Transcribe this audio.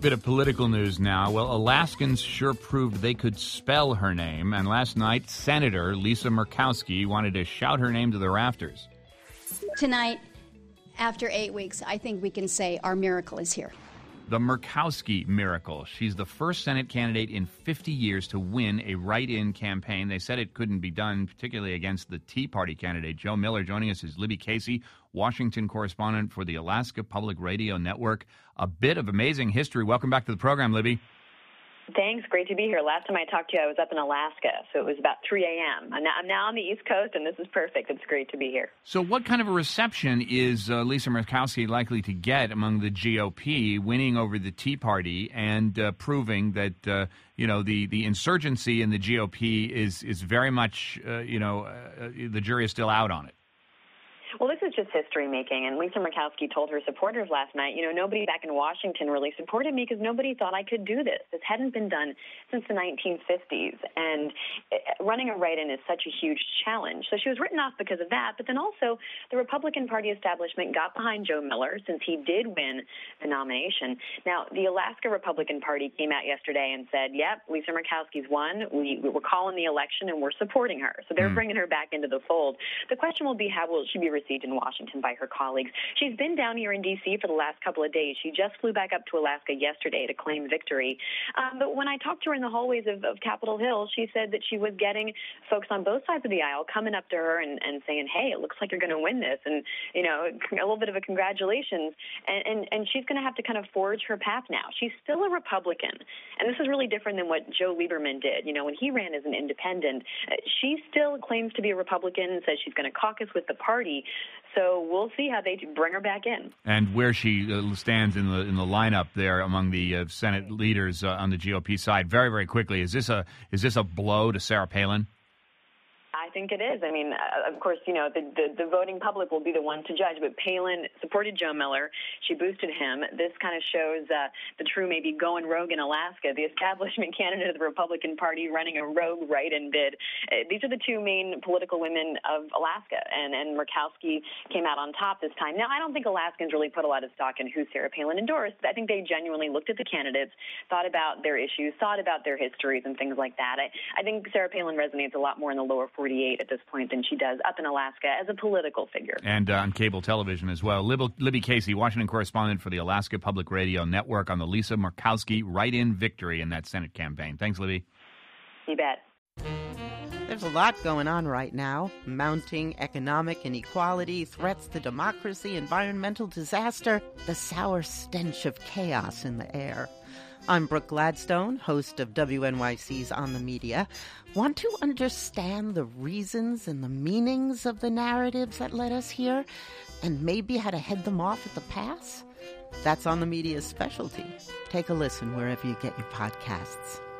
Bit of political news now. Well, Alaskans sure proved they could spell her name, and last night, Senator Lisa Murkowski wanted to shout her name to the rafters. Tonight, after 8 weeks, I think we can say our miracle is here. The Murkowski miracle. She's the first Senate candidate in 50 years to win a write-in campaign. They said it couldn't be done, particularly against the Tea Party candidate, Joe Miller. Joining us is Libby Casey, Washington correspondent for the Alaska Public Radio Network. A bit of amazing history. Welcome back to the program, Libby. Thanks. Great to be here. Last time I talked to you, I was up in Alaska, so it was about 3 a.m. I'm now on the East Coast, and this is perfect. It's great to be here. So what kind of a reception is Lisa Murkowski likely to get among the GOP, winning over the Tea Party and proving that, the insurgency in the GOP is very much, the jury is still out on it? Well, this is just history-making, and Lisa Murkowski told her supporters last night, nobody back in Washington really supported me because nobody thought I could do this. This hadn't been done since the 1950s, and running a write-in is such a huge challenge. So she was written off because of that, but then also the Republican Party establishment got behind Joe Miller since he did win the nomination. Now, the Alaska Republican Party came out yesterday and said, yep, Lisa Murkowski's won. We're calling the election, and we're supporting her. So they're bringing her back into the fold. The question will be, how will she be received in Washington by her colleagues? She's been down here in D.C. for the last couple of days. She just flew back up to Alaska yesterday to claim victory. But when I talked to her in the hallways of Capitol Hill, she said that she was getting folks on both sides of the aisle coming up to her and saying, hey, it looks like you're going to win this, and, a little bit of a congratulations. And she's going to have to kind of forge her path now. She's still a Republican, and this is really different than what Joe Lieberman did. When he ran as an independent, she still claims to be a Republican, says she's going to caucus with the party. So we'll see how they bring her back in. And where she stands in the lineup there among the Senate leaders on the GOP side. Very, very quickly, is this a blow to Sarah Palin? I think it is. I mean, of course, the voting public will be the one to judge, but Palin supported Joe Miller. She boosted him. This kind of shows the true maybe going rogue in Alaska, the establishment candidate of the Republican Party running a rogue write-in bid. These are the two main political women of Alaska, and Murkowski came out on top this time. Now, I don't think Alaskans really put a lot of stock in who Sarah Palin endorsed. I think they genuinely looked at the candidates, thought about their issues, thought about their histories and things like that. I think Sarah Palin resonates a lot more in the lower 48 at this point than she does up in Alaska as a political figure. And on cable television as well. Libby Casey, Washington correspondent for the Alaska Public Radio Network, on the Lisa Murkowski write-in victory in that Senate campaign. Thanks, Libby. You bet. There's a lot going on right now. Mounting economic inequality, threats to democracy, environmental disaster, the sour stench of chaos in the air. I'm Brooke Gladstone, host of WNYC's On the Media. Want to understand the reasons and the meanings of the narratives that led us here, and maybe how to head them off at the pass? That's On the Media's specialty. Take a listen wherever you get your podcasts.